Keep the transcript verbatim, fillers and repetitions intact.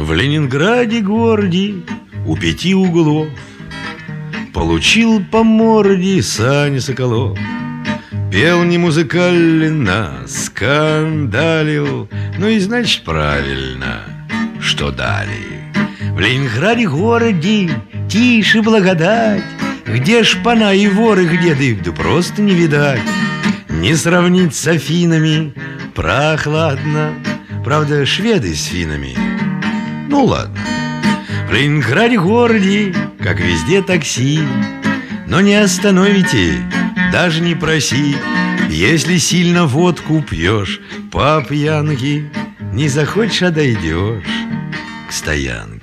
В Ленинграде городе у пяти углов получил по морде Саня Соколов. Пел не музыкально, скандалил, ну и значит правильно, что дали. В Ленинграде городе тише благодать, где шпана и воры, где да их да просто не видать. Не сравнить с Афинами, прохладно, правда, шведы с финами. Ну ладно. В Ленинграде городе, как везде, такси, но не остановите, даже не проси. Если сильно водку пьешь по пьянке, не захочешь, а дойдешь к стоянке.